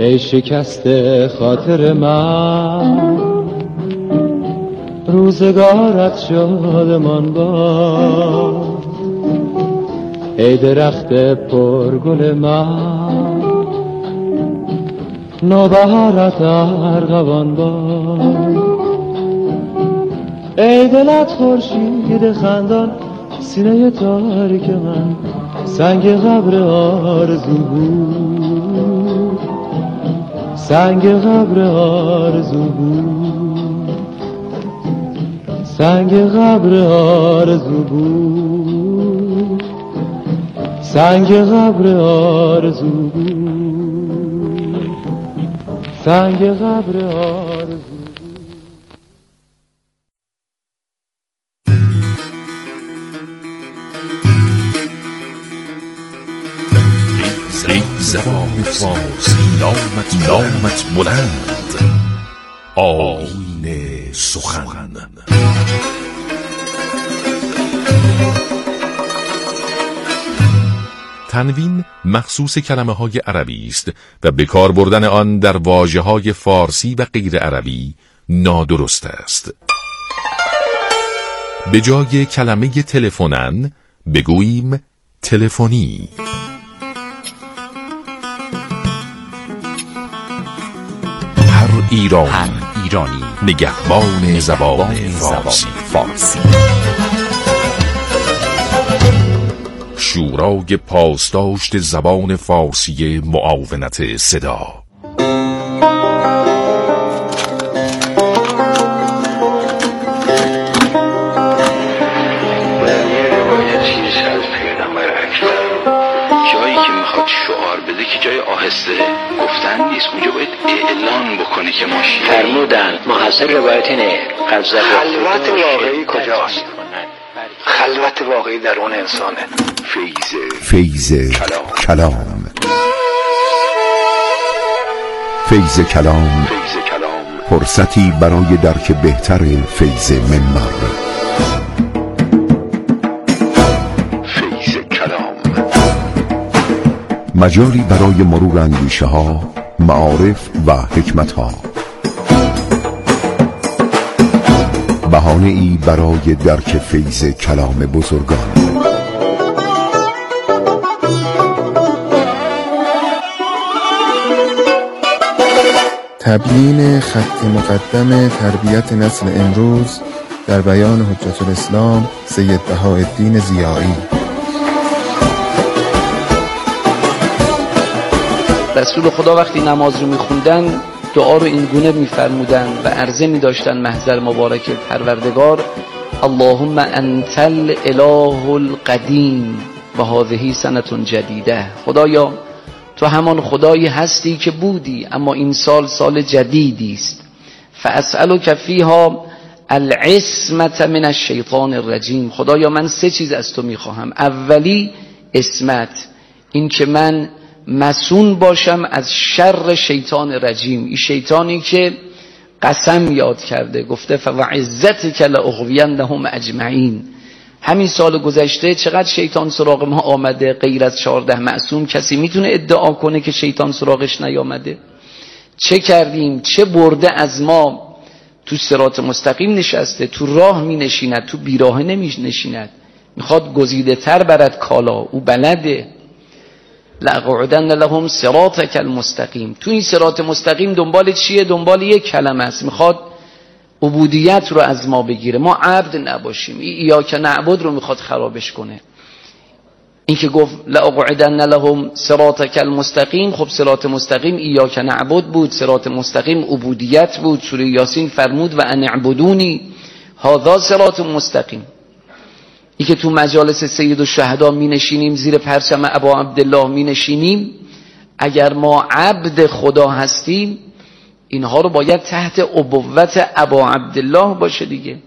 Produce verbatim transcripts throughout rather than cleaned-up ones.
ای شکست خاطر من، روزگارت شادمان باد. ای درخت پرگل من، نوبهارت ارغوان باد. ای دلت خورشید خندان، سینه تاریک من سنگ قبر آرزو بود، سنگ قبر آرزو بود، سنگ قبر آرزو بود، سنگ قبر آرزو بود، سنگ قبر آرزو. زبان فارسی نامت نامت بلند، آیین سخن. تنوین مخصوص کلمه های عربی است و به کار بردن آن در واژه های فارسی و غیر عربی نادرست است. به جای کلمه تلفنن بگوییم تلفنی. هر ایرانی, هر ایرانی نگهبان زبان فارسی. فارسی شورای پاسداشت زبان فارسی معاونت صدا. شعار بده که جای آهسته گفتن نیست، اونجا باید اعلان بکنه که ما شیعه فرمودن محصل روایت اینه. خلوت واقعی کجاست؟ خلوت واقعی در اون انسانه. فیض فیض کلام کلام فیض کلام فرصتی برای درک بهتر فیض منبر. مجالی برای مرور اندیشه ها، معارف و حکمت ها. بهانه ای برای درک فیض کلام بزرگان. تبیین خط مقدم تربیت نسل امروز در بیان حجت الاسلام سید بهاءالدین ضیایی. رسول خدا وقتی نماز رو میخوندن دعا رو این گونه میفرمودن و عرضه میداشتن محضر مبارک پروردگار: اللهم انت الاله القدیم و هذه سنة جدیده. خدایا تو همان خدایی هستی که بودی اما این سال سال جدیدی است. فاسألک فیها العصمة من الشیطان الرجیم. خدایا من سه چیز از تو میخواهم. اولی عصمت، این که من مسون باشم از شر شیطان رجیم، این شیطانی که قسم یاد کرده گفته فوعزتک لاغوینهم اجمعین. همین سال گذشته چقدر شیطان سراغ ما آمده، غیر از چهارده معصوم کسی میتونه ادعا کنه که شیطان سراغش نیامده؟ چه کردیم؟ چه برده از ما تو صراط مستقیم نشسته، تو راه می نشیند، تو بیراه نمی نشیند، میخواد گزیده تر برد کالا، او بلده. لأقعدن لهم صراطک المستقیم. تو این صراط مستقیم دنبال چیه؟ دنبال یک کلمه است، میخواد عبودیت رو از ما بگیره، ما عبد نباشیم. ای ایاک نعبد رو میخواد خرابش کنه. این که گفت لأقعدن لهم صراطک المستقیم، خب صراط مستقیم ایاک نعبد بود، صراط مستقیم عبودیت بود. سوره یاسین فرمود و ان اعبدونی هذا صراط مستقیم. این که تو مجالس سید الشهدا می نشینیم، زیر پرچم ابا عبدالله می نشینیم، اگر ما عبد خدا هستیم اینها رو باید تحت ابوت ابا عبدالله باشه دیگه.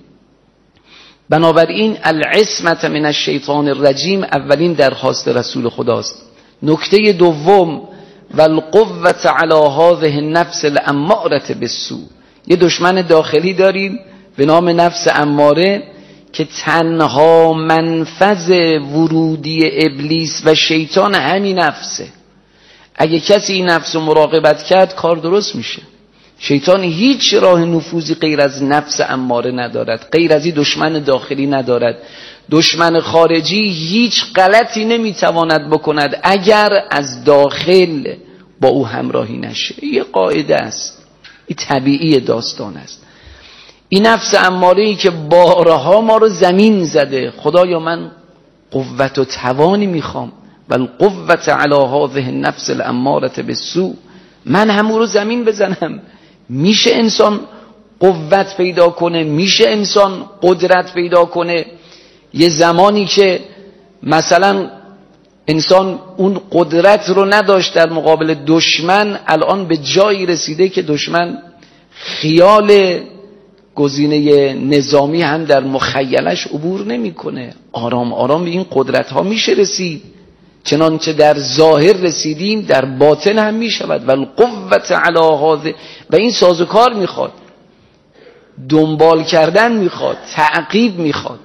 بنابراین العصمت من الشیطان الرجیم اولین درخواست رسول خداست. نکته دوم والقوة علی هذه النفس الاماره بالسوء. یه دشمن داخلی داریم به نام نفس اماره که تنها منفذ ورودی ابلیس و شیطان همین نفسه. اگه کسی این نفس رو مراقبت کرد کار درست میشه. شیطان هیچ راه نفوذی غیر از نفس اماره ندارد، غیر از این دشمن داخلی ندارد. دشمن خارجی هیچ غلطی نمیتواند بکند اگر از داخل با او همراهی نشه. یه قاعده است، این طبیعی داستان است. این نفس اماره‌ای که بارها ما رو زمین زده، خدایا من قوت و توانی میخوام، بل قوت علی هذه النفس الاماره بالسوء، من همون رو زمین بزنم. میشه انسان قوت پیدا کنه، میشه انسان قدرت پیدا کنه. یه زمانی که مثلا انسان اون قدرت رو نداشت در مقابل دشمن، الان به جایی رسیده که دشمن خیال گزینه نظامی هم در مخیلش عبور نمیکنه. آرام آرام به این قدرت ها میشه رسید. چنانچه در ظاهر رسیدیم در باطن هم میشود. ولی قوت علی هذه، و این سازوکار میخواد، دنبال کردن میخواد، تعقیب میخواد.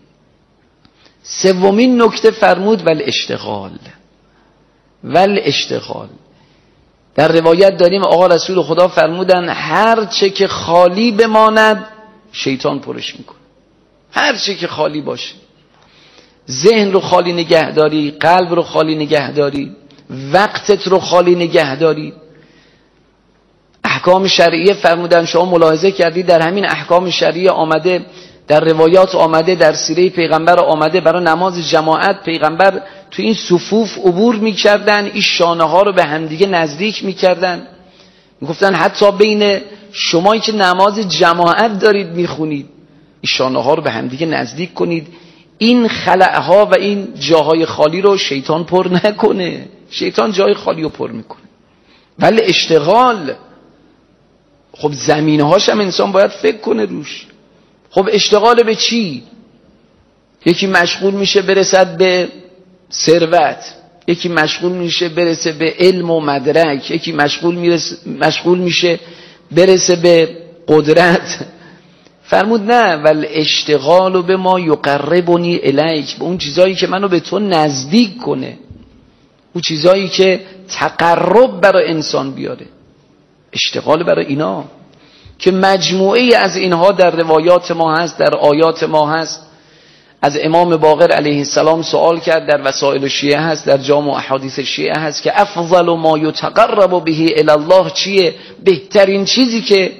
سومین نکته فرمود ول اشتغال. ول اشتغال در روایت داریم آقا رسول خدا فرمودن هر چه که خالی بماند شیطان پرش میکنه. هر چه که خالی باشه، ذهن رو خالی نگهداری، قلب رو خالی نگهداری، وقتت رو خالی نگهداری. احکام شرعیه فرمودن، شما ملاحظه کردید در همین احکام شرعیه آمده، در روایات آمده، در سیره پیغمبر آمده، برای نماز جماعت پیغمبر تو این صفوف عبور میکردن، این شانه ها رو به همدیگه نزدیک میکردن. میگفتن حتی بین شمایی که نماز جماعت دارید میخونید، این شانه ها رو به همدیگه نزدیک کنید. این خلأها و این جاهای خالی رو شیطان پر نکنه. شیطان جای خالی رو پر میکنه. ولی اشتغال، خب زمینهاش هم انسان باید فکر کنه روش. خب اشتغال به چی؟ یکی مشغول میشه برسد به ثروت، یکی مشغول میشه برسه به علم و مدرک، یکی مشغول میرس مشغول میشه برسه به قدرت. فرمود نه، ول اشتغال به ما یقربنی الیک، به اون چیزایی که منو به تو نزدیک کنه، اون چیزایی که تقرب برای انسان بیاره. اشتغال برای اینا که مجموعه از اینها در روایات ما هست، در آیات ما هست. از امام باقر علیه السلام سوال کرد، در وسائل شیعه هست، در جامع احادیث شیعه هست که افضل ما یتقرب به الی الله چیه؟ بهترین چیزی که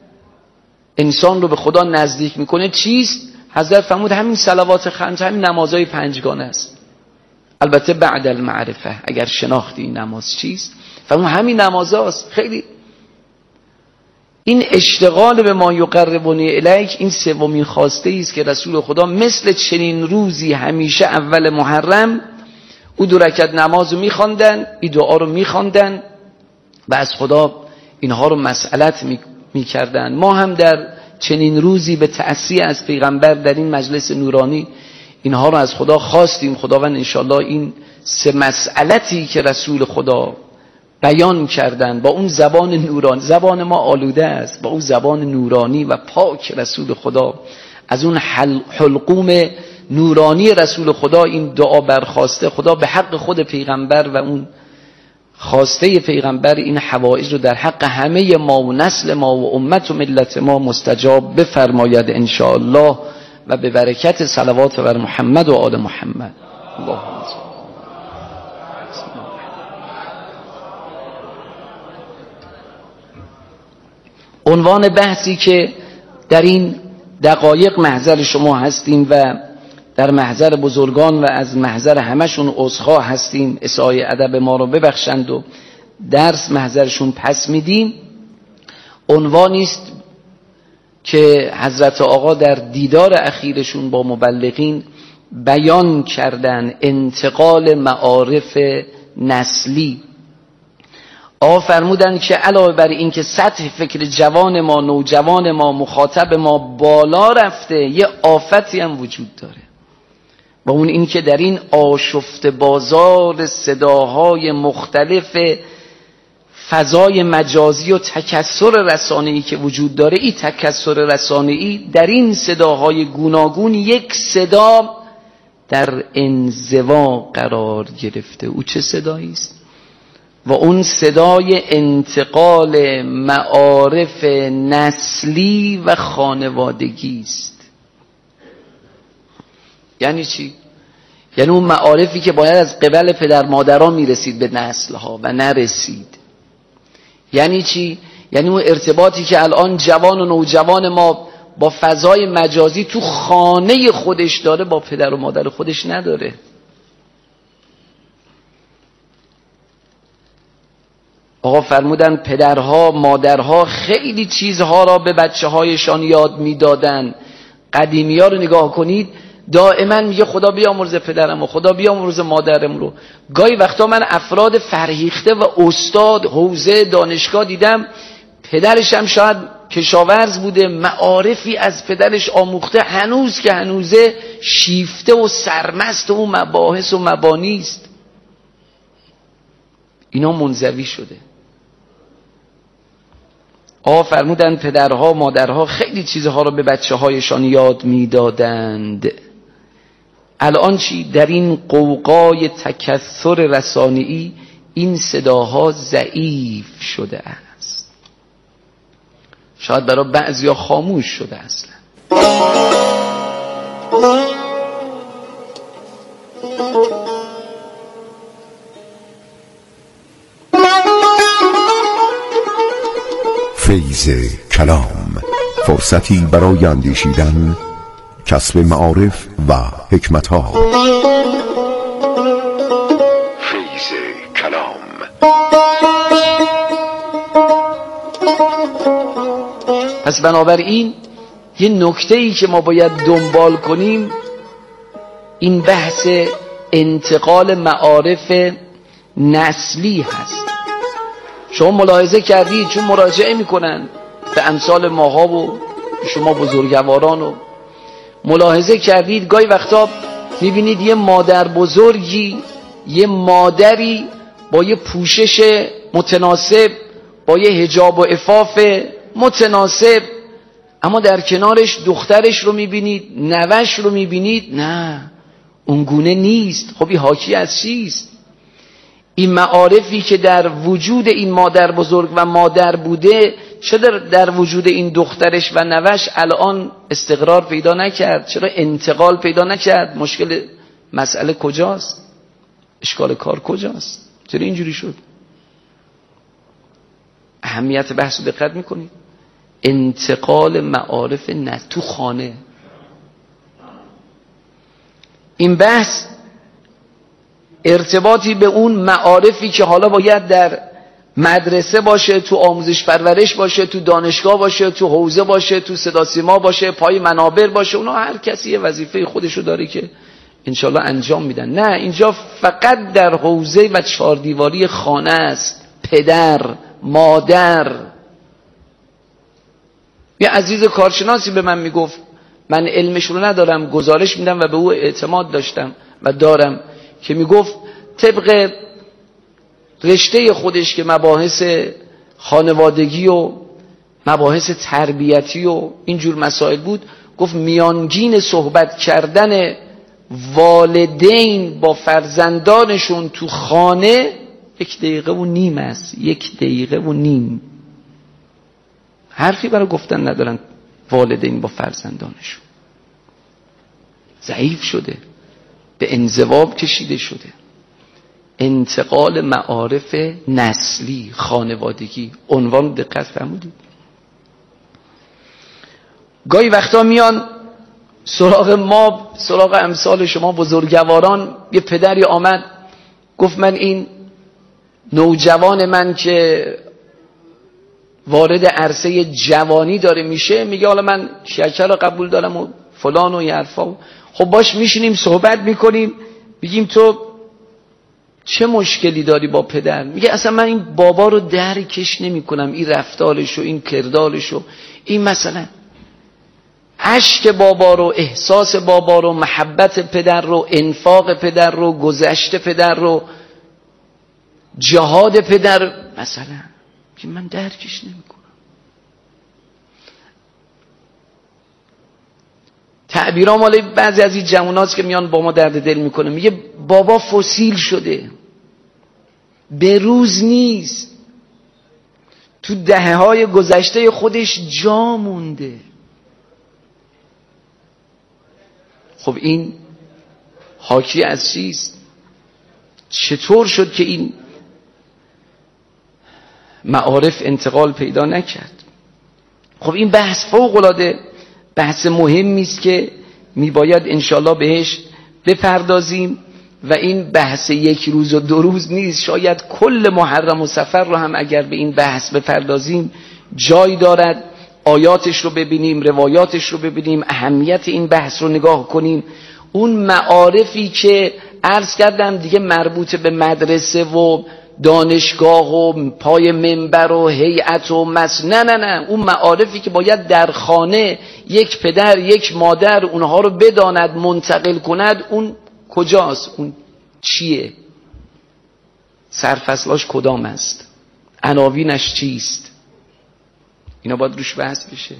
انسان رو به خدا نزدیک میکنه چیست؟ حضرت فرمود همین صلوات خمس، همین نمازهای پنجگانه است. البته بعد المعرفه، اگر شناختی این نماز چیست، فرمود همین نمازاست. خیلی این اشتغال به ما یقربنی الیک، این سومین خواسته است که رسول خدا مثل چنین روزی همیشه اول محرم او دو رکعت نماز رو میخواندن، این دعا رو میخواندن و از خدا اینها رو مسئلت میکردن. ما هم در چنین روزی به تأسی از پیغمبر در این مجلس نورانی اینها رو از خدا خواستیم. خداوند انشالله این سه مسئلتی که رسول خدا بیان کردن با اون زبان نورانی، زبان ما آلوده است، با اون زبان نورانی و پاک رسول خدا، از اون حلقوم نورانی رسول خدا این دعا برخواسته. خدا به حق خود پیغمبر و اون خواسته پیغمبر این حوائج رو در حق همه ما و نسل ما و امت و ملت ما مستجاب بفرماید انشاءالله، و به برکت صلوات بر محمد و آل محمد. اللهم عنوان بحثی که در این دقایق محضر شما هستیم و در محضر بزرگان و از محضر همشون عذرخواه هستیم، اسای ادب ما رو ببخشند و درس محضرشون پس میدیم. عنوانی است که حضرت آقا در دیدار اخیرشون با مبلغین بیان کردن، انتقال معارف نسلی. آقا فرمودن که علاوه بر این که سطح فکر جوان ما، نوجوان ما، مخاطب ما بالا رفته، یه آفتی هم وجود داره، و اون این که در این آشفت بازار صداهای مختلف فضای مجازی و تکثر رسانه‌ای که وجود داره، این تکثر رسانه‌ای در این صداهای گوناگون یک صدا در انزوا قرار گرفته. او چه صدایی است؟ و اون صدای انتقال معارف نسلی و خانوادگی است. یعنی چی؟ یعنی اون معارفی که باید از قبل پدر مادران میرسید به نسلها و نرسید. یعنی چی؟ یعنی اون ارتباطی که الان جوان و نوجوان ما با فضای مجازی تو خانه خودش داره با پدر و مادر خودش نداره. آقا فرمودن پدرها مادرها خیلی چیزها را به بچه هایشان یاد میدادن. قدیمی ها رو نگاه کنید دائما میگه خدا بیامرزه پدرم و خدا بیامرزه مادرم رو. گاهی وقتا من افراد فرهیخته و استاد حوزه دانشگاه دیدم پدرش هم شاید کشاورز بوده، معارفی از پدرش آموخته، هنوز که هنوزه شیفته و سرمست و مباحث و مبانی است. اینا منزوی شده. آقا فرمودن پدرها مادرها خیلی چیزها رو به بچه هایشان یاد میدادند. الان چی؟ در این قوقای تکثر رسانه‌ای این صداها ضعیف شده است. شاید برای بعضیا خاموش شده اصلا. فیض کلام، فرصتی برای اندیشیدن، کسب معارف و حکمت‌ها. فیض کلام. پس بنابراین یه نکته‌ای که ما باید دنبال کنیم این بحث انتقال معارف نسلی هست. شما ملاحظه کردید چون مراجعه میکنن به امثال ماها و شما بزرگواران و ملاحظه کردید گاهی وقتا میبینید یه مادر بزرگی یه مادری با یه پوشش متناسب با یه حجاب و عفاف متناسب، اما در کنارش دخترش رو میبینید نوش رو میبینید نه اونگونه نیست. خب این حاکی از چیست؟ این معارفی که در وجود این مادر بزرگ و مادر بوده چرا در وجود این دخترش و نوش الان استقرار پیدا نکرد؟ چرا انتقال پیدا نکرد؟ مشکل مسئله کجاست؟ اشکال کار کجاست؟ چرا اینجوری شد؟ اهمیت بحث رو دقت میکنید؟ انتقال معارف نه تو خانه. این بحث ارتباطی به اون معارفی که حالا باید در مدرسه باشه، تو آموزش پرورش باشه، تو دانشگاه باشه، تو حوزه باشه، تو صدا سیما باشه، پای منابر باشه، اونا هر کسی یه وظیفه خودشو داره که انشالله انجام میدن. نه، اینجا فقط در حوزه و چهار دیواری خانه است. پدر، مادر. یه عزیز کارشناسی به من میگفت، من علمش رو ندارم، گزارش میدم و به او اعتماد داشتم و دارم، که میگفت طبق رشته خودش که مباحث خانوادگی و مباحث تربیتی و اینجور مسائل بود، گفت میانگین صحبت کردن والدین با فرزندانشون تو خانه یک دقیقه و نیم است. یک دقیقه و نیم. حرفی برای گفتن ندارن والدین با فرزندانشون. ضعیف شده، به انزواب کشیده شده. انتقال معارف نسلی، خانوادگی، عنوان دقت فرمودید. گاهی وقتا میان سراغ ما، سراغ امثال شما بزرگواران، یه پدری آمد گفت من این نوجوان من که وارد عرصه جوانی داره میشه، میگه حالا من شکر رو قبول دارم و فلان و یه حرفا. خب باش میشینیم صحبت میکنیم، میگیم تو چه مشکلی داری با پدر؟ میگه اصلا من این بابا رو درکش نمی کنم، این رفتارش و این کردارش و این مثلا عشق بابا رو، احساس بابا رو، محبت پدر رو، انفاق پدر رو، گذشته پدر رو، جهاد پدر مثلا، که من درکش نمی کنم. تعبیرها مال بعضی از این جواناست که میان با ما درد دل میکنه. میگه بابا فسیل شده، به روز نیست، تو دهه های گذشته خودش جا مونده. خب این حاکی از چیست؟ چطور شد که این معارف انتقال پیدا نکرد؟ خب این بحث فوق العاده بحث مهمی است که میباید انشالله بهش بپردازیم و این بحث یک روز و دو روز نیست. شاید کل محرم و سفر رو هم اگر به این بحث بپردازیم جای دارد، آیاتش رو ببینیم، روایاتش رو ببینیم، اهمیت این بحث رو نگاه کنیم. اون معارفی که عرض کردم دیگه مربوط به مدرسه و دانشگاه و پای منبر و هیئت و مس نه نه نه اون معارفی که باید در خانه یک پدر یک مادر اونها رو بداند، منتقل کند، اون کجاست؟ اون چیه؟ سرفصلاش کدام است؟ عناوینش چیست؟ اینا باید روش بحث بشه.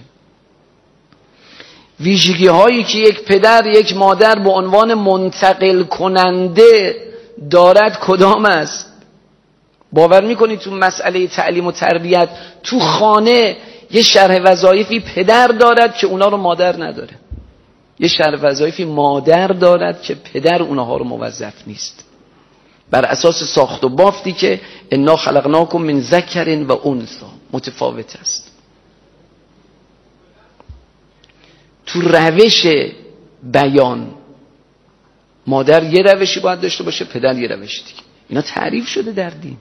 ویژگی هایی که یک پدر یک مادر به عنوان منتقل کننده دارد کدام است؟ باور میکنید تو مسئله تعلیم و تربیت تو خانه یه شرح وظایفی پدر دارد که اونا رو مادر نداره، یه شرح وظایفی مادر دارد که پدر اونها رو موظف نیست، بر اساس ساخت و بافتی که انا خلقناکم من ذکر و انثی متفاوت است. تو روش بیان مادر یه روشی باید داشته باشه، پدر یه روشی دیگه. اینا تعریف شده در دین.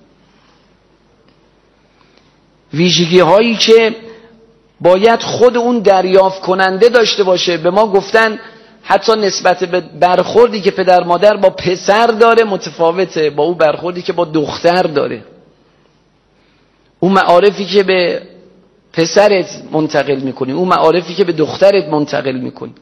ویژگی هایی که باید خود اون دریافت کننده داشته باشه. به ما گفتن حتی نسبت به برخوردی که پدر مادر با پسر داره متفاوته با اون برخوردی که با دختر داره. اون معارفی که به پسرت منتقل میکنی، اون معارفی که به دخترت منتقل میکنی.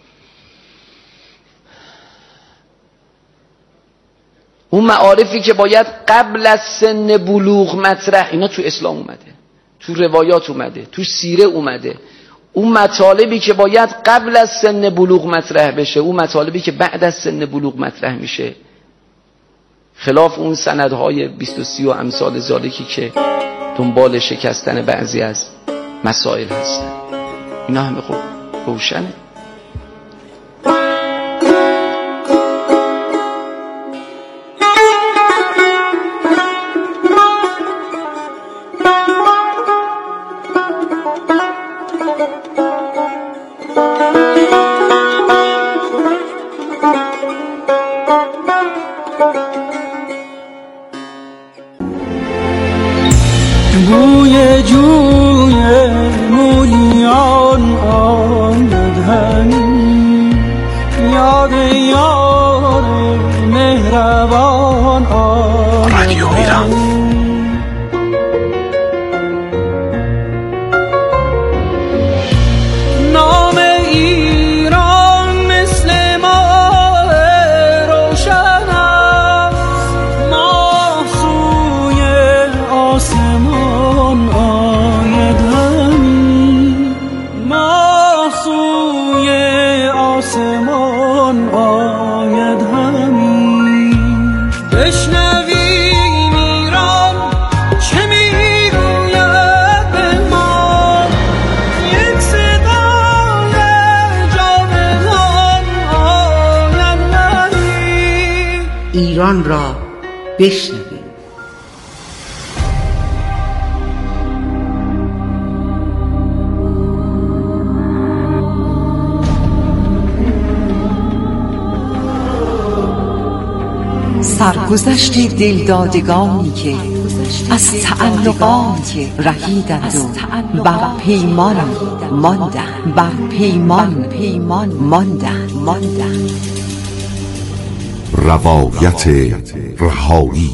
اون معارفی که باید قبل از سن بلوغ مطرح، اینا تو اسلام اومده، تو روایات اومده، تو سیره اومده. اون مطالبی که باید قبل از سن بلوغ مطرح بشه، اون مطالبی که بعد از سن بلوغ مطرح میشه، خلاف اون سندهای بیست و سی و امثال ذالکی که دنبال شکستن بعضی از مسائل هستن. اینا همه خب روشنه. بوی جوی مولیان آمد همی، یاد یار مهربان آمد همی. نام ایران مثل ماه روشن است، ماه سوی آسمان آید همی، ماه سوی آسمان آید همی. بشنویم ایران چه میگوید به ما، یک صدای جاودان آید همی. ایران را بشنویم. سرگذشت دلدادگانی که از تعلقات رهیدند و بر پیمان ماندند، بر پیمان ماندند. روایت رهایی.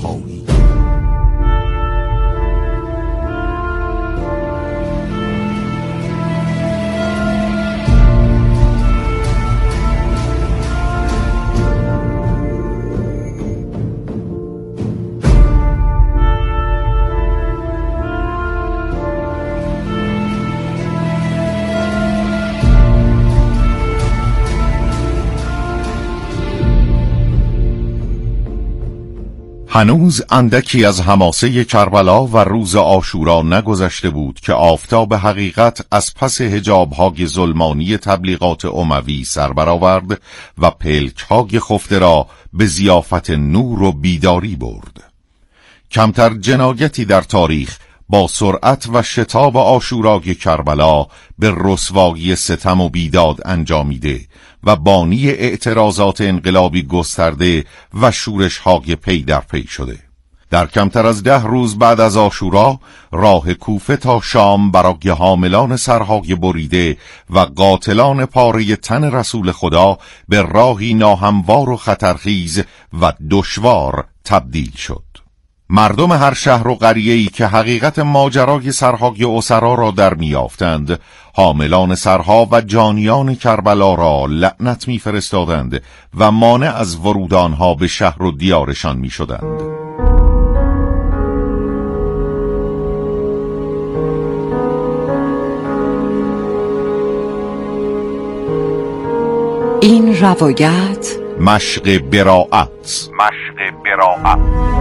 هنوز اندکی از حماسه کربلا و روز عاشورا نگذشته بود که آفتاب حقیقت از پس حجاب‌های ظلمانی تبلیغات اموی سر برآورد و پلک‌های خفته را به ضیافت نور و بیداری برد. کمتر جنایتی در تاریخ با سرعت و شتاب عاشورای کربلا به رسوایی ستم و بیداد انجامیده و بانی اعتراضات انقلابی گسترده و شورش‌های پی در پی شده. در کمتر از ده روز بعد از عاشورا راه کوفه تا شام برای حاملان سرهای بریده و قاتلان پاره تن رسول خدا به راهی ناهموار و خطرخیز و دشوار تبدیل شد. مردم هر شهر و قریه‌ای که حقیقت ماجرای سرهای اسرا را در میافتند، حاملان سرها و جانیان کربلا را لعنت میفرستادند و مانع از ورود آنها به شهر و دیارشان میشدند. این روایت مشق براءت مشق براءت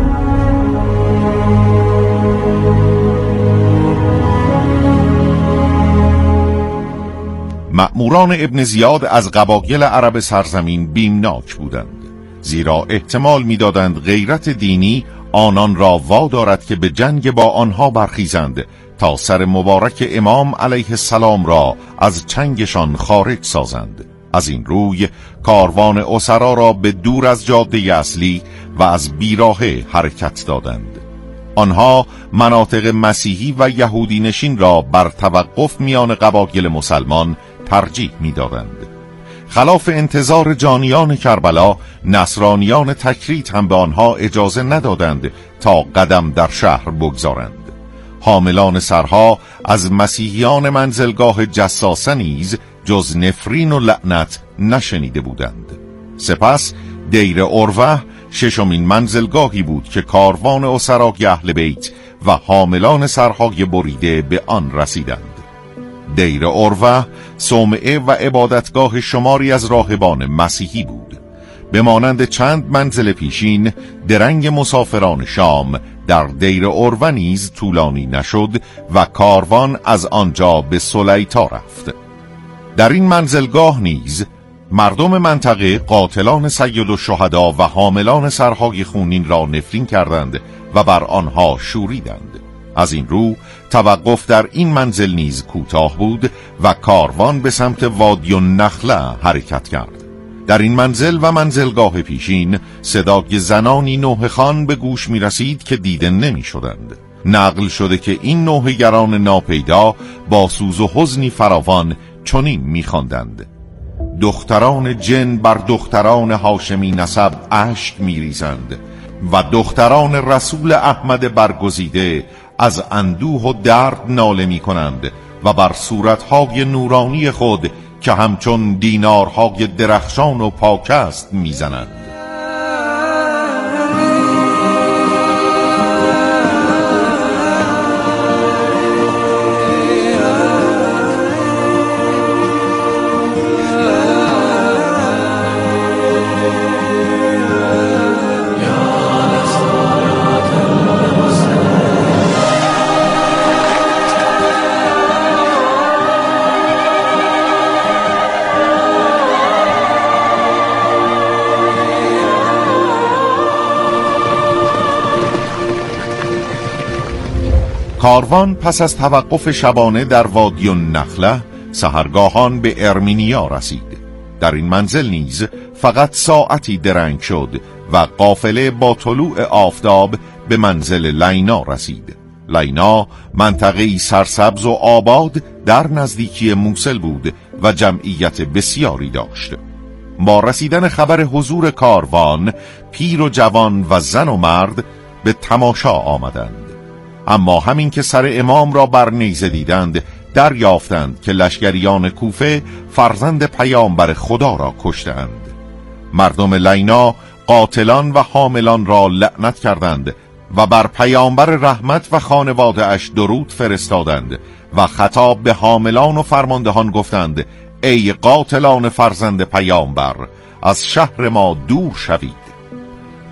مأموران ابن زیاد از قبایل عرب سرزمین بیمناک بودند، زیرا احتمال می‌دادند غیرت دینی آنان را وادارد که به جنگ با آنها برخیزند تا سر مبارک امام علیه السلام را از چنگشان خارج سازند. از این روی کاروان اسرا را به دور از جاده اصلی و از بیراهه حرکت دادند. آنها مناطق مسیحی و یهودی نشین را بر توقف میان قبایل مسلمان ترجیح می‌دادند. خلاف انتظار جانیان کربلا، نصرانیان تکریت هم به آنها اجازه ندادند تا قدم در شهر بگذارند. حاملان سرها از مسیحیان منزلگاه جساسه نیز جز نفرین و لعنت نشنیده بودند. سپس دیر اروه ششمین منزلگاهی بود که کاروان اسرای اهل بیت و حاملان سرهای بریده به آن رسیدند. دیر اروه صومعه و عبادتگاه شماری از راهبان مسیحی بود. به مانند چند منزل پیشین، درنگ مسافران شام در دیر اروه نیز طولانی نشد و کاروان از آنجا به سلیطا رفت. در این منزلگاه نیز مردم منطقه قاتلان سید الشهدا و حاملان سرهای خونین را نفرین کردند و بر آنها شوریدند. از این رو توقف در این منزل نیز کوتاه بود و کاروان به سمت وادی النخله حرکت کرد. در این منزل و منزلگاه پیشین صدای زنانی نوحه خوان به گوش می رسید که دیده نمی شدند. نقل شده که این نوحه‌گران ناپیدا با سوز و حزنی فراوان چنین می خواندند: دختران جن بر دختران هاشمی نسب اشک می ریزند و دختران رسول احمد برگزیده از اندوه و درد ناله می کنند و بر صورتهای نورانی خود که همچون دینارهای درخشان و پاک است می زنند. کاروان پس از توقف شبانه در وادی النخله سحرگاهان به ارمینیا رسید. در این منزل نیز فقط ساعتی درنگ شد و قافله با طلوع آفتاب به منزل لینا رسید. لینا منطقه‌ای سرسبز و آباد در نزدیکی موصل بود و جمعیت بسیاری داشت. با رسیدن خبر حضور کاروان، پیر و جوان و زن و مرد به تماشا آمدند. اما همین که سر امام را بر نیزه دیدند، دریافتند که لشکریان کوفه فرزند پیامبر خدا را کشتند. مردم لینا قاتلان و حاملان را لعنت کردند و بر پیامبر رحمت و خانواده اش درود فرستادند و خطاب به حاملان و فرماندهان گفتند: ای قاتلان فرزند پیامبر، از شهر ما دور شوید.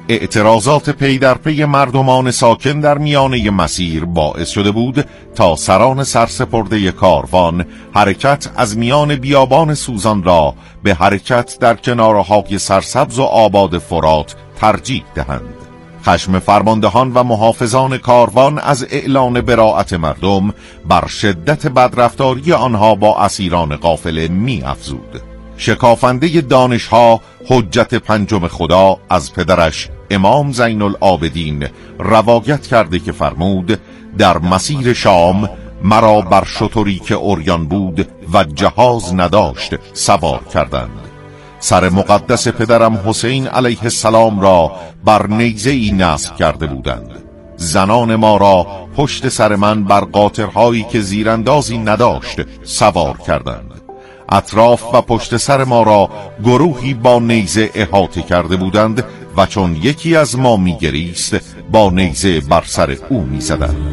اعتراضات پی در پی مردمان ساکن در میانه مسیر باعث شده بود تا سران سرسپرده کاروان حرکت از میان بیابان سوزان را به حرکت در کنارهای سرسبز و آباد فرات ترجیح دهند. خشم فرماندهان و محافظان کاروان از اعلان براءت مردم بر شدت بدرفتاری آنها با اسیران قافله می افزود. شکافنده دانشها حجت پنجم خدا از پدرش امام زین العابدین روایت کرده که فرمود در مسیر شام مرا بر شتری که عریان بود و جهاز نداشت سوار کردند. سر مقدس پدرم حسین علیه السلام را بر نیزه ای نصب کرده بودند. زنان ما را پشت سر من بر قاطرهایی که زیراندازی نداشت سوار کردند. اطراف و پشت سر ما را گروهی با نیزه احاطه کرده بودند و چون یکی از ما میگریست با نیزه بر سر او میزدند.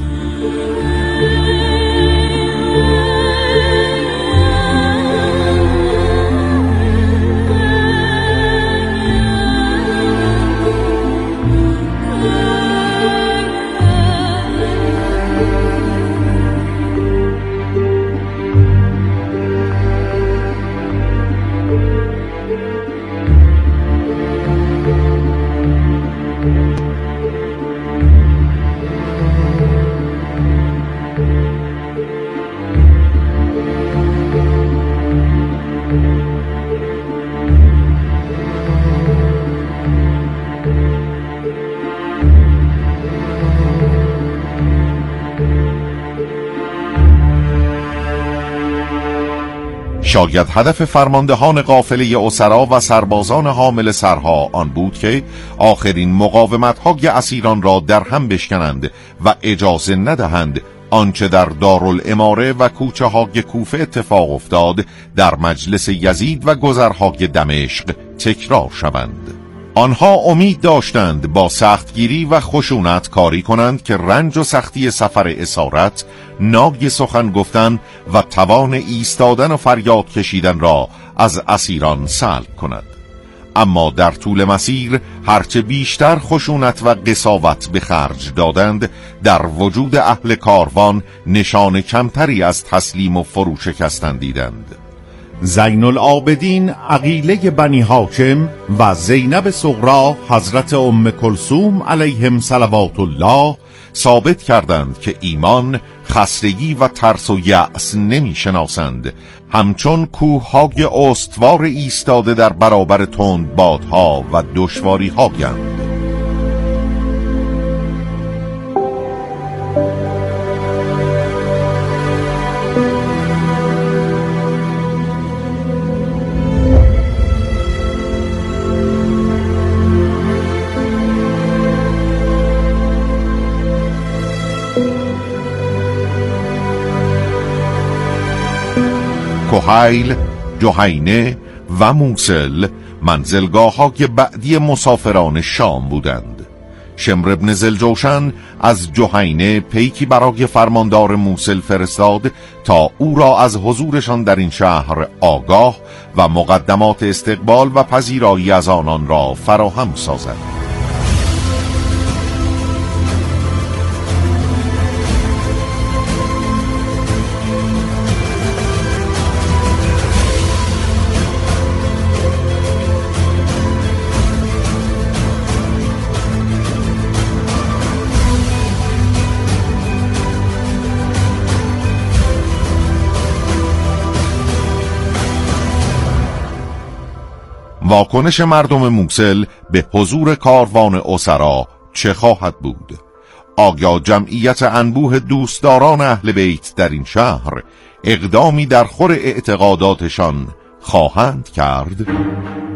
شاید هدف فرماندهان قافله اسرا و سربازان حامل سرها آن بود که آخرین مقاومت‌های اسیران را در هم بشکنند و اجازه ندهند آنچه در دارالاماره و کوچه های کوفه اتفاق افتاد در مجلس یزید و گذرهای دمشق تکرار شوند. آنها امید داشتند با سختگیری و خشونت کاری کنند که رنج و سختی سفر اسارت، ناگ سخن گفتن و توان ایستادن و فریاد کشیدن را از اسیران سلب کند. اما در طول مسیر هرچه بیشتر خشونت و قساوت به خرج دادند، در وجود اهل کاروان نشان کمتری از تسلیم و فروشکستن دیدند. زین العابدین عقیله بنی هاشم و زینب صغرا حضرت ام کلثوم علیهم صلوات الله ثابت کردند که ایمان خستگی و ترس و یأس نمی شناسند، همچون کوه‌های استوار ایستاده در برابر تند بادها و دشواری هایند. کهیل، جهینه و موصل منزلگاه های بعدی مسافران شام بودند. شمر ابن زلجوشن از جهینه پیکی برای فرماندار موصل فرستاد تا او را از حضورشان در این شهر آگاه و مقدمات استقبال و پذیرایی از آنان را فراهم سازد. واکنش مردم موصل به حضور کاروان اسرا چه خواهد بود؟ آیا جمعیت انبوه دوستداران اهل بیت در این شهر اقدامی در خور اعتقاداتشان خواهند کرد؟